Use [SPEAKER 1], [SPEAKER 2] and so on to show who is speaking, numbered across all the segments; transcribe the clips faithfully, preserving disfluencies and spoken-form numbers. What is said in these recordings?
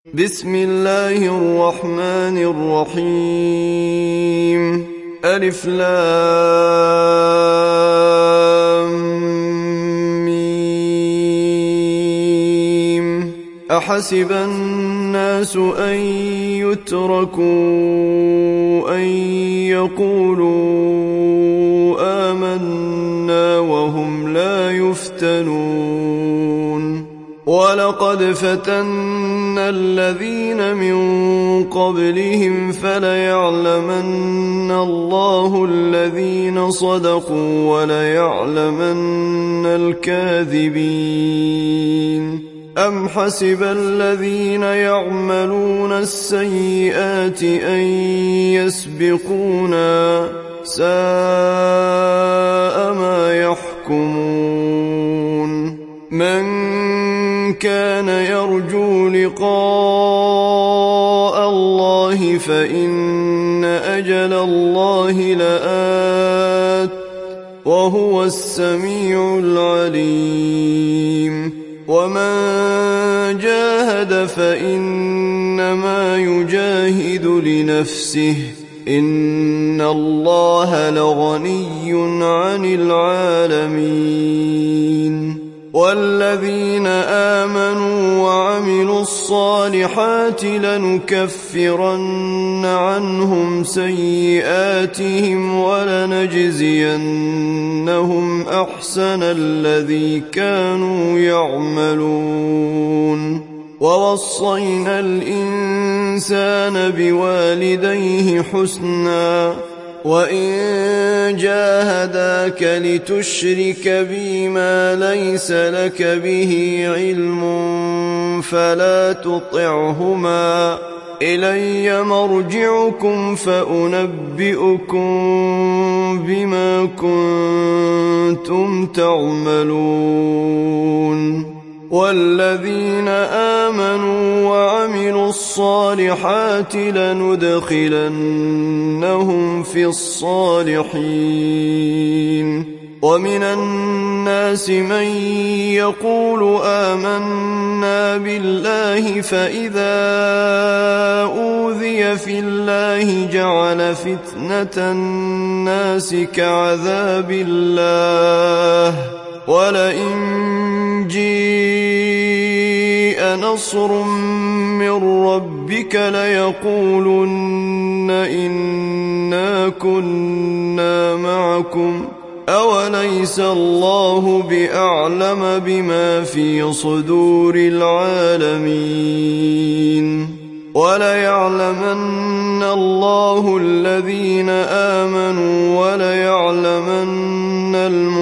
[SPEAKER 1] بسم الله الرحمن الرحيم. ألف لام ميم. أحسب الناس أن يتركوا أن يقولوا آمنا وهم لا يفتنون. ولقد فتنا الذين من قبلهم فليعلمن الله الذين صدقوا وليعلمن الكاذبين. أم حسب الذين يعملون السيئات أن يسبقونا ساء ما يحكمون. من كان يرجو لقاء الله فإن أجل الله لآت وهو السميع العليم. ومن جاهد فإنما يجاهد لنفسه إن الله لغني عن العالمين. والذين آمنوا وعملوا الصالحات لنكفرن عنهم سيئاتهم ولنجزينهم أحسن الذي كانوا يعملون. ووصينا الإنسان بوالديه حسنا وإن جاهداك لتشرك بي ما ليس لك به علم فلا تطعهما إلي مرجعكم فأنبئكم بما كنتم تعملون. والذين آمنوا وعملوا الصالحات لندخلنهم في الصالحين. ومن الناس من يقول آمنا بالله فإذا أوذي في الله جعل فتنة الناس كعذاب الله ولئن جيء نصر من ربك ليقولن إنا كنا معكم أوليس الله بأعلم بما في صدور العالمين. وليعلمن الله الذين آمنوا وليعلمن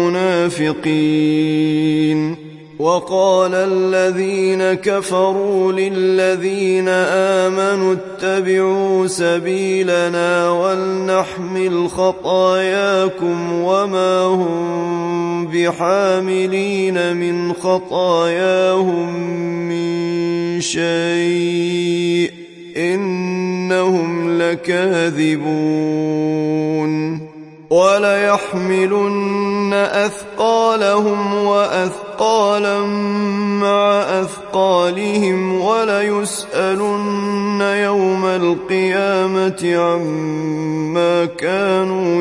[SPEAKER 1] المنافقين. وقال الذين كفروا للذين آمنوا اتبعوا سبيلنا ولنحمل خطاياكم وما هم بحاملين من خطاياهم من شيء إنهم لكاذبون. وليحملن أثقالهم وأثقالا مع أثقالهم وليسألن يوم القيامة عما كانوا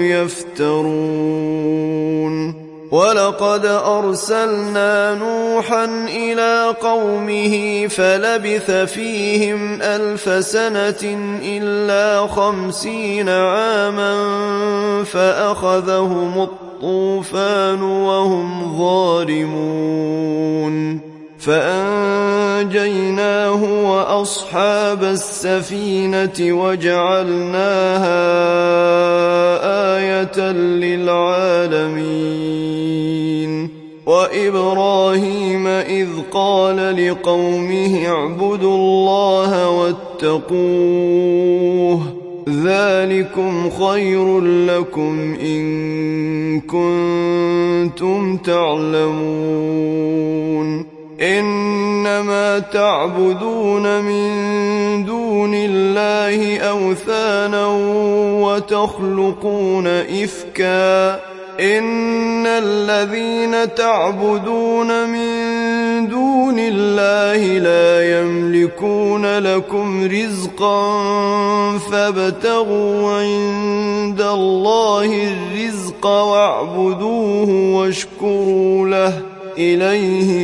[SPEAKER 1] يفترون. ولقد أرسلنا نوحا إلى قومه فلبث فيهم ألف سنة إلا خمسين عاما فأخذهم الطوفان وهم ظالمون فأنجيناه وأصحاب السفينة وجعلناها آية للعالمين. وإبراهيم إذ قال لقومه اعبدوا الله واتقوه ذلكم خير لكم إن كنتم تعلمون. إنما تعبدون من دون الله أوثانا وتخلقون إفكا إن الذين تعبدون من دون دون الله لا يملكون لكم رزقا فابتغوا عند الله الرزق واعبدوه واشكروا له إليه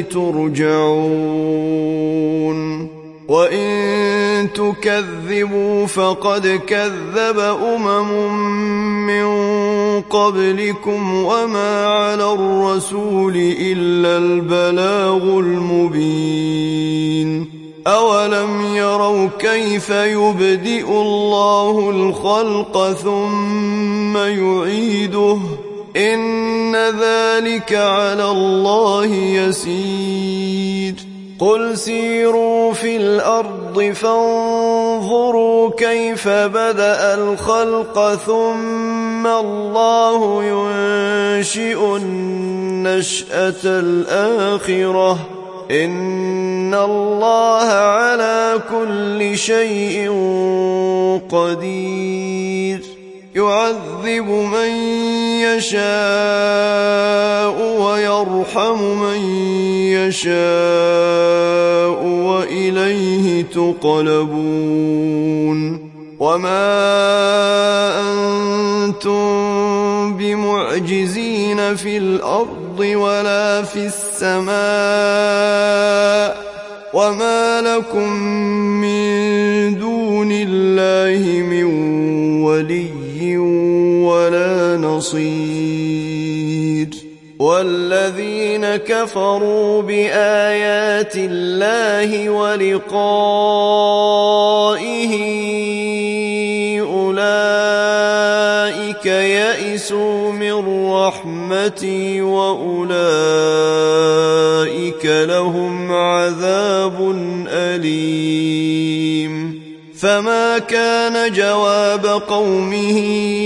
[SPEAKER 1] ترجعون وإن تكذبوا فقد كذب أمم من قبلكم وما على الرسول إلا البلاغ المبين أولم يروا كيف يبدئ الله الخلق ثم يعيده إن ذلك على الله يسير قل سيروا في الأرض فانظروا كيف بدأ الخلق ثم الله ينشئ النشأة الآخرة إن الله على كل شيء قدير يعذب من يشاء ويرحم من يشاء وإليه تقلبون وما أنتم بمعجزين في الأرض ولا في السماء وما لكم من دون الله من ولي ولا نصير والذين كفروا بآيات الله ولقائه أولئك يئسوا من رحمتي وأولئك لهم عذاب أليم فما كان جواب قومه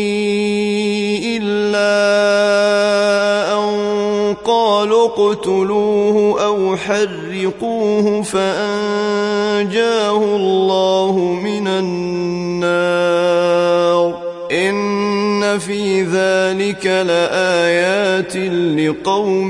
[SPEAKER 1] إلا أن قالوا اقتلوه أو حرقوه فأنجاه الله من النار إن في ذلك لآيات لقوم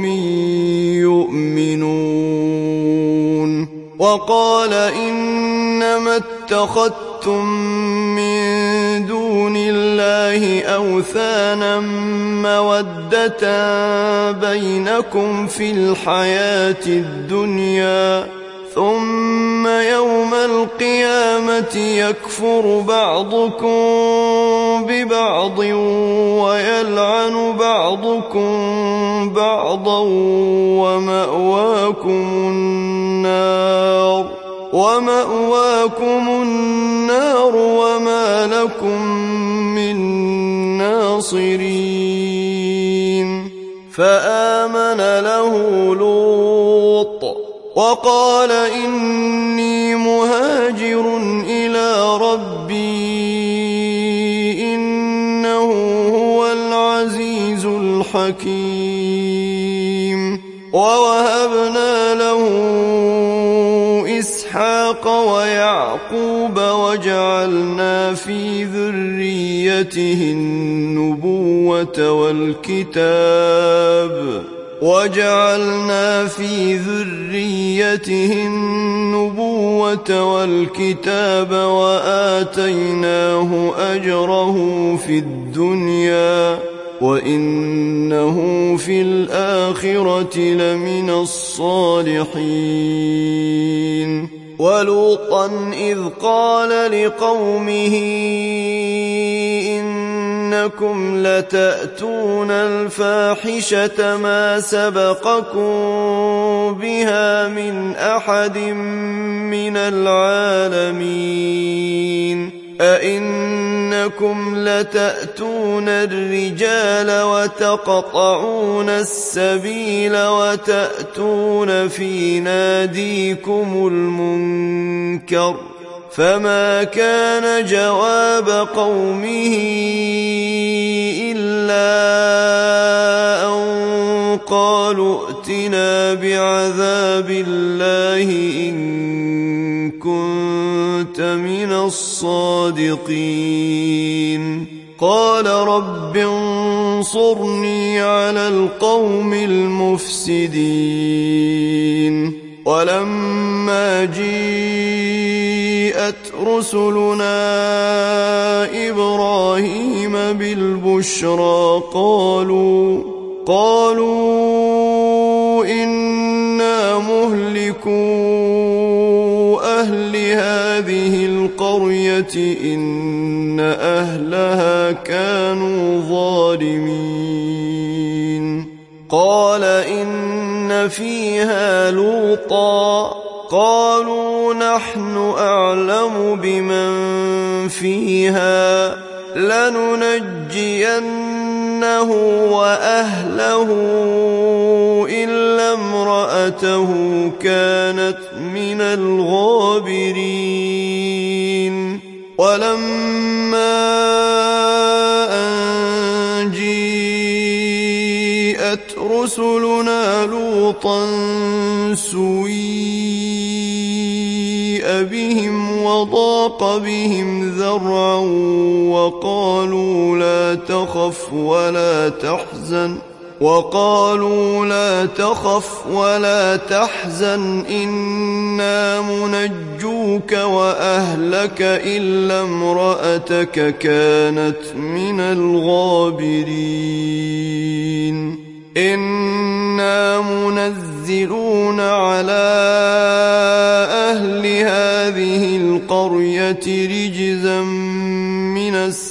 [SPEAKER 1] يؤمنون وقال إنما اتخذتم من دون الله أوثانا مودة بينكم في الحياة الدنيا ثم يوم القيامة يكفر بعضكم ببعض ويلعن بعضكم بعضا ومأواكم النار ومأواكم النار وما لكم من ناصرين فآمن له لوط وقال إني مهاجر إلى ربي إنه هو العزيز الحكيم ووهبنا له إسحاق ويعقوب وجعلنا في ذريته النبوة والكتاب وجعلنا في ذريته النبوة والكتاب وآتيناه أجره في الدنيا وإنه في الآخرة لمن الصالحين ولوطا إذ قال لقومه إنكم لتأتون الفاحشة ما سبقكم بها من أحد من العالمين أئنكم لتأتون الرجال وتقطعون السبيل وتأتون في ناديكم المنكر فما كان جواب قومه إلا أن قالوا ائتنا بعذاب الله إن كنت من الصادقين قال رب انصرني على القوم المفسدين ولما جيءت رسلنا إبراهيم بالبشرى قالوا قالوا إنا مهلكو أهل هذه القرية إن أهلها كانوا ظالمين قال إن فيها لوطا قالوا نحن أعلم بمن فيها لننجينه وأهله إلا امرأته كانت من الغابرين ولما أن جيءت رسلنا لوطا سويء بهم وضاق بهم ذرعا وقالوا لا تخف ولا تحزن وقالوا لا تخف ولا تحزن إنا منجوك وأهلك إلا امرأتك كانت من الغابرين إنا منزلون على أهل هذه القرية رجزا من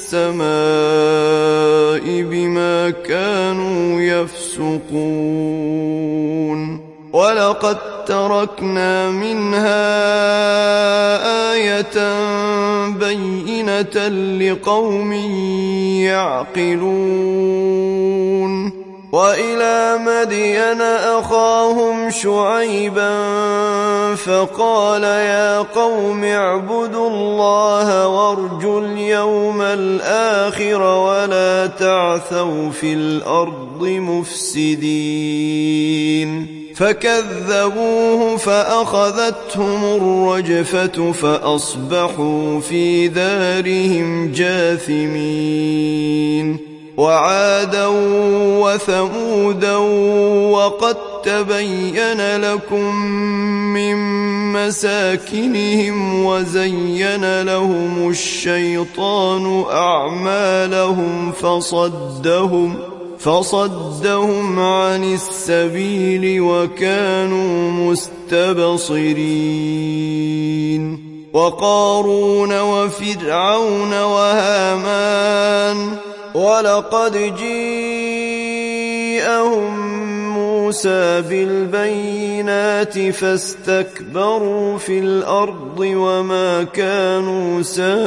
[SPEAKER 1] السماء بما كانوا يفسقون ولقد تركنا منها آية بينة لقوم يعقلون وإلى مدين أخاهم شعيبا فقال يا قوم اعبدوا الله وارجوا اليوم الآخر ولا تعثوا في الأرض مفسدين فكذبوه فأخذتهم الرجفة فأصبحوا في دارهم جاثمين وعادا وثمودا وقد تبين لكم من مساكنهم وزين لهم الشيطان أعمالهم فصدهم فصدهم عن السبيل وكانوا مستبصرين وقارون وفرعون وهامان ولقد جيءهم موسى بالبينات فاستكبروا في الأرض وما كانوا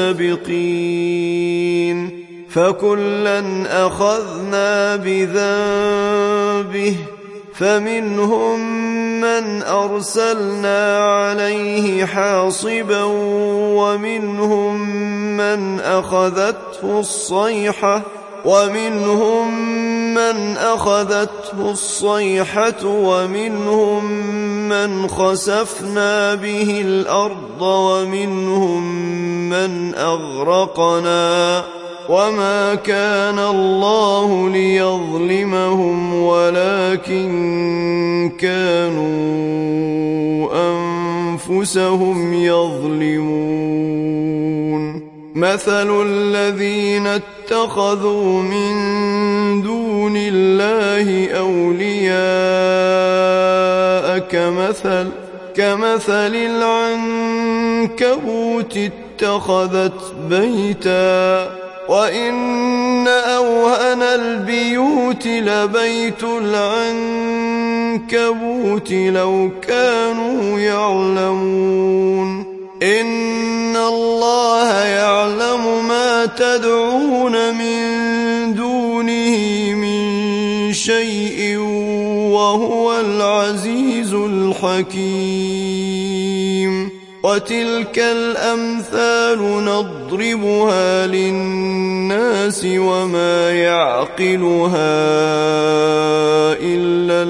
[SPEAKER 1] سابقين فكلا أخذنا بذنبه فمنهم من أرسلنا عليه حاصبا ومنهم من أخذته الصيحة ومنهم من أخذته الصيحة ومنهم من خسفنا به الأرض ومنهم من أغرقنا وما كان الله ليظلمهم ولكن كانوا أنفسهم يظلمون مثل الذين اتخذوا من دون الله أولياء كمثل كمثل العنكبوت اتخذت بيتا وإن أوهن البيوت لبيت العنكبوت لو كانوا يعلمون إن الله يعلم ما تدعون من دونه من شيء وهو العزيز الحكيم وتلك الأمثال نضربها للناس وما يعقلها إلا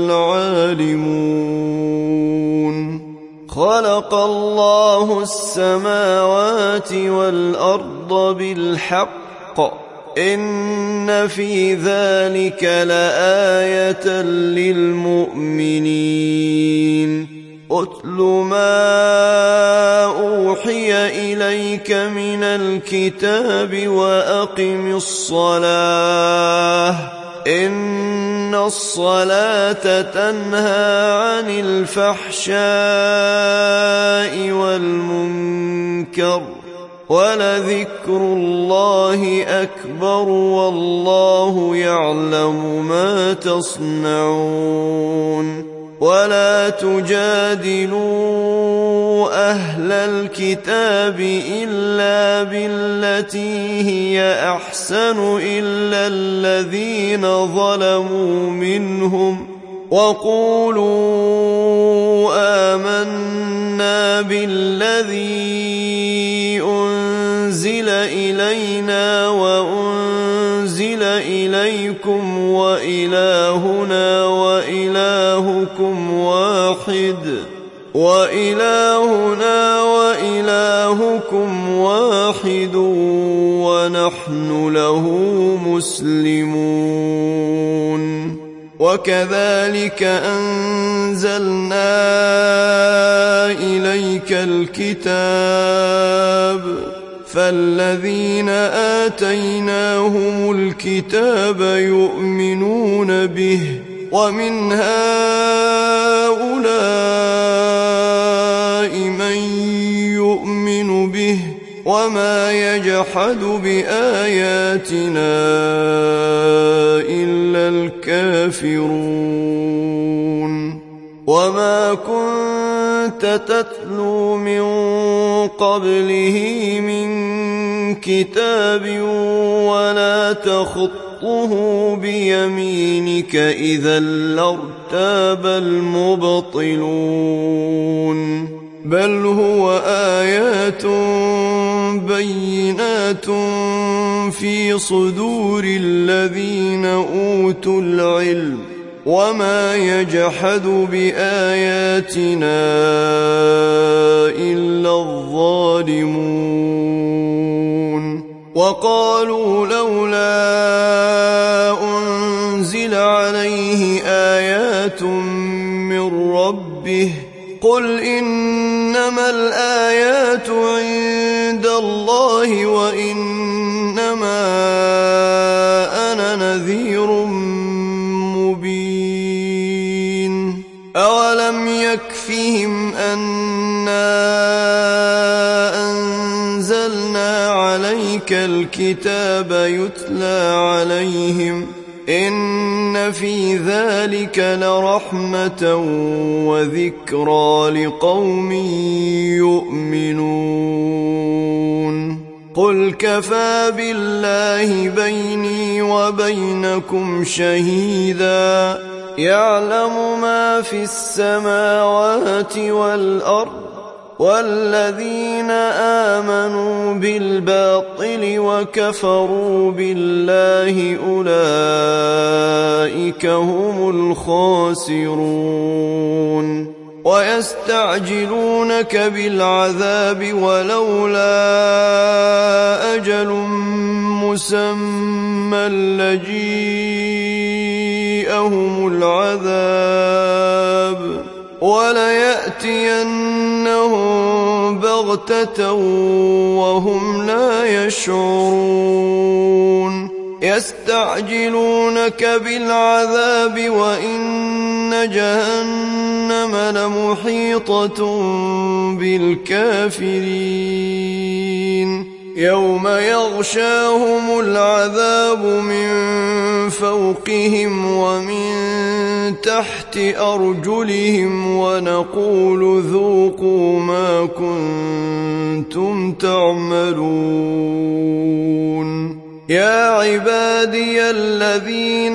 [SPEAKER 1] العالمون خلق الله السماوات والأرض بالحق إن في ذلك لآية للمؤمنين أتل ما أوحي إليك من الكتاب وأقم الصلاة إن الصلاة تنهى عن الفحشاء والمنكر ولذكر الله أكبر والله يعلم ما تصنعون ولا تجادلوا أهل الكتاب إلا بالتي هي أحسن إلا الذين ظلموا منهم وقولوا آمنا بالذي أنزل إلينا وأنزل إليكم وإلهنا وإلهكم واحد وإلهنا وإلهكم واحد ونحن له مسلمون وكذلك أنزلنا إليك الكتاب فالذين آتيناهم الكتاب يؤمنون به ومن هؤلاء من يؤمن به وما يجحد بآياتنا إلا الكافرون وما كنت تتلو من قبله من كتاب ولا تخطه بيمينك إذا لارتاب المبطلون بل هو آيات بينات في صدور الذين أوتوا العلم وما يجحد بآياتنا إلا الظالمون وقالوا لولا أنزل عليه آيات من ربه قل إنما الآيات عند الله وإنما أنا نذير مبين أولم يكفهم أنا أنزلنا عليك الكتاب يتلى عليهم إن في ذلك لرحمة وذكرى لقوم يؤمنون قل كفى بالله بيني وبينكم شهيدا يعلم ما في السماوات والأرض والذين آمنوا بالباطل وكفروا بالله أولئك هم الخاسرون ويستعجلونك بالعذاب ولولا أجل مسمى لجيءهم العذاب وليأتينهم بغتة وهم لا يشعرون يستعجلونك بالعذاب وإن جهنم لمحيطة بالكافرين يوم يغشاهم العذاب من فوقهم ومن تحت أرجلهم ونقول ذوقوا ما كنتم تعملون يا عبادي الذين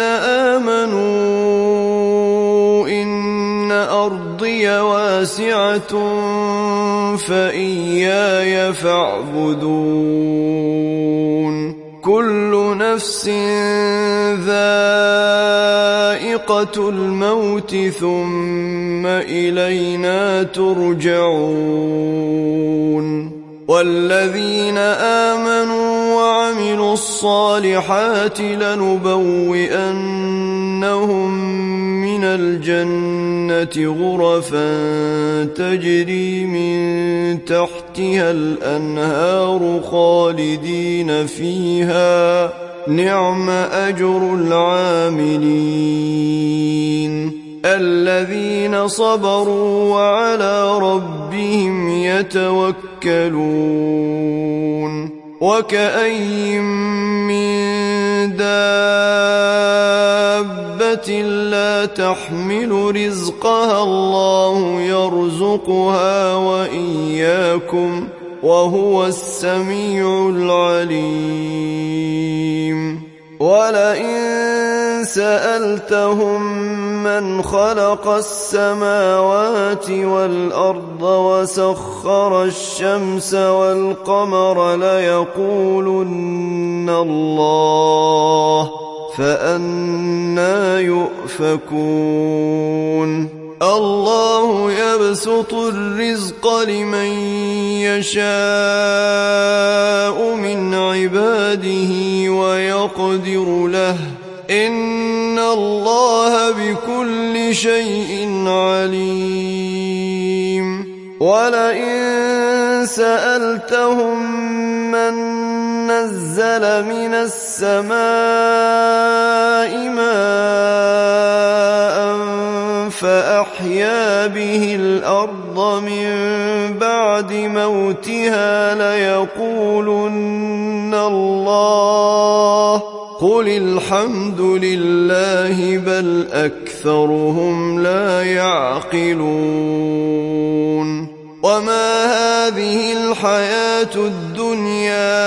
[SPEAKER 1] آمنوا إن أرضي واسعة فإياي فاعبدون كل نفس ذائقة الموت ثم إلينا ترجعون والذين آمنوا وعملوا الصالحات لنبوئنهم من الجنة غرفا تجري من تحتها الأنهار خالدين فيها نعم أجر العاملين الذين صبروا وعلى ربهم يتوكلون وكأين من دابة لا تحمل رزقها الله يرزقها وإياكم وهو السميع العليم ولئن سألتهم من خلق السماوات والأرض وسخر الشمس والقمر ليقولن الله فأنى يؤفكون الله يبسط الرزق لمن يشاء من عباده ويقدر له إن الله بكل شيء عليم ولئن سألتهم من نزل من السماء ماء فأحيا به الأرض من بعد موتها ليقولن الله قل الحمد لله بل أكثرهم لا يعقلون وما هذه الحياة الدنيا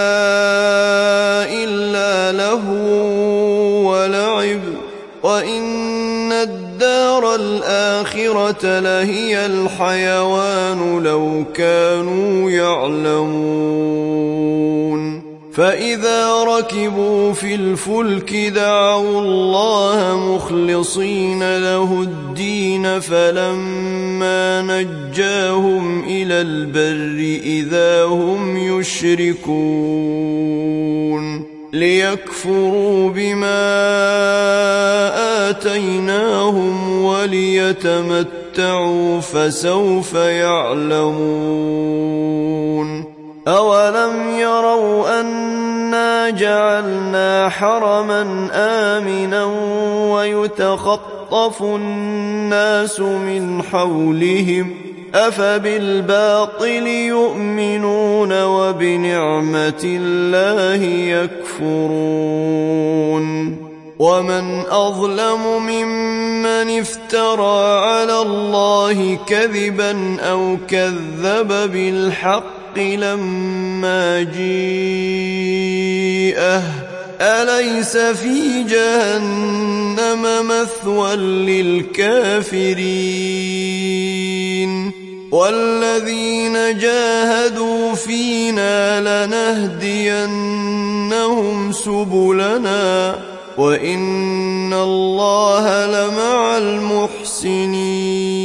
[SPEAKER 1] إلا لهو ولعب وإن الدار الآخرة لهي الحيوان لو كانوا يعلمون فإذا ركبوا في الفلك دعوا الله مخلصين له الدين فلما نجاهم إلى البر إذا هم يشركون ليكفروا بما آتيناهم وليتمتعوا فسوف يعلمون أولم يروا أنا جعلنا حرما آمنا ويتخطف الناس من حولهم أفبالباطل يؤمنون وبنعمة الله يكفرون ومن أظلم ممن افترى على الله كذبا أو كذب بالحق لما جيءه أليس في جهنم مثوى للكافرين والذين جاهدوا فينا لنهدينهم سبلنا وإن الله لمع المحسنين